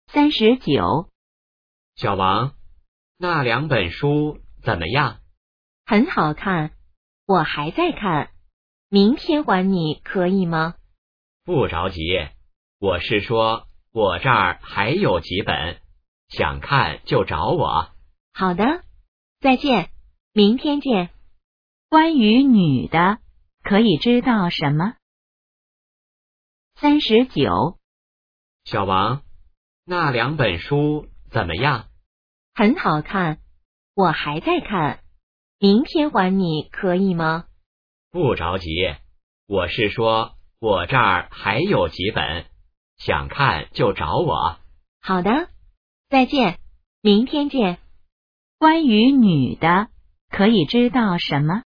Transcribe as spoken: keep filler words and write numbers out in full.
三十九。 小王，那两本书怎么样？ 很好看，我还在看，明天还你可以吗？ 不着急，我是说我这儿还有几本，想看就找我。 好的，再见，明天见。关于女的，可以知道什么？三十九。 小王，那两本书怎么样？ 很好看，我还在看，明天还你可以吗？ 不着急，我是说我这儿还有几本，想看就找我。 好的，再见，明天见。关于女的，可以知道什么？